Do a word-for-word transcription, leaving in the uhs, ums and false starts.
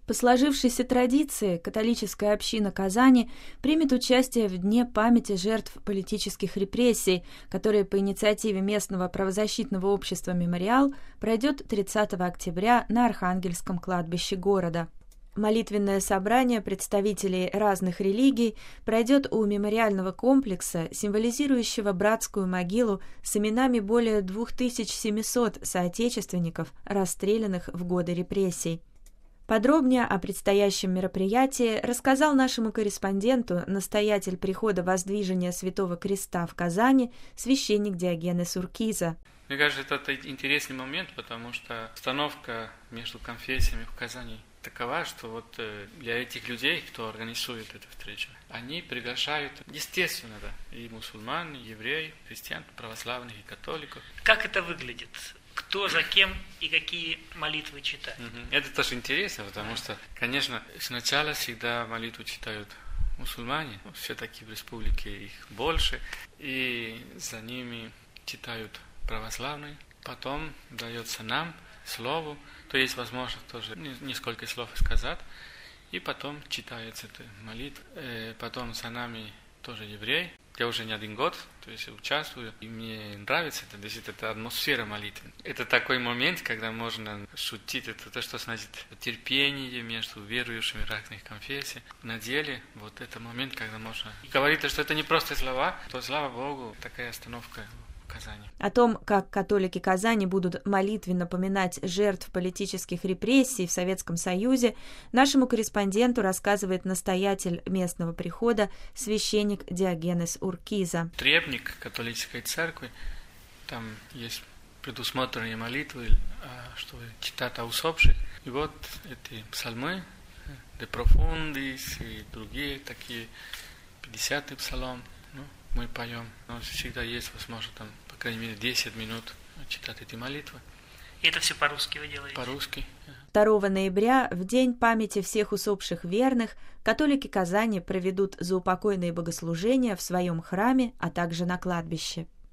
По сложившейся традиции, католическая община Казани примет участие в Дне памяти жертв политических репрессий, который по инициативе местного правозащитного общества «Мемориал» пройдет тридцатого октября на Архангельском кладбище города. Молитвенное собрание представителей разных религий пройдет у мемориального комплекса, символизирующего братскую могилу с именами более две тысячи семьсот соотечественников, расстрелянных в годы репрессий. Подробнее о предстоящем мероприятии рассказал нашему корреспонденту настоятель прихода Воздвижения Святого Креста в Казани священник Диогенес Уркиза. Мне кажется, это интересный момент, потому что установка между конфессиями в Казани такова, что вот для этих людей, кто организует эту встречу, они приглашают, естественно, да, и мусульман, и евреев, христиан, православных, и католиков. Как это выглядит? Кто за кем и какие молитвы читают? Это тоже интересно, потому что, конечно, сначала всегда молитву читают мусульмане, все-таки в республике их больше, и за ними читают православные, потом дается нам слово, то есть возможность тоже несколько слов сказать, и потом читается эта молитва, потом за нами тоже еврей. Я уже не один год, то есть участвую, и мне нравится это, действительно, это атмосфера молитвы. Это такой момент, когда можно шутить, это то, что значит терпение между верующими разных конфессий. На деле, вот это момент, когда можно говорить, что это не просто слова, то, слава Богу, такая остановка в Казани. О том, как католики Казани будут молитвенно поминать жертв политических репрессий в Советском Союзе, нашему корреспонденту рассказывает настоятель местного прихода священник Диогенес Уркиза. Требник католической церкви, там есть предусмотренные молитвы, чтобы читать о усопших. И вот эти псалмы, De Profundis и другие такие, пятидесятый псалом, ну, мы поем. Но всегда есть возможность, там, по крайней мере, десять минут читать эти молитвы. И это все по-русски вы делаете? По-русски. второго ноября, в день памяти всех усопших верных, католики Казани проведут заупокойные богослужения в своем храме, а также на кладбище.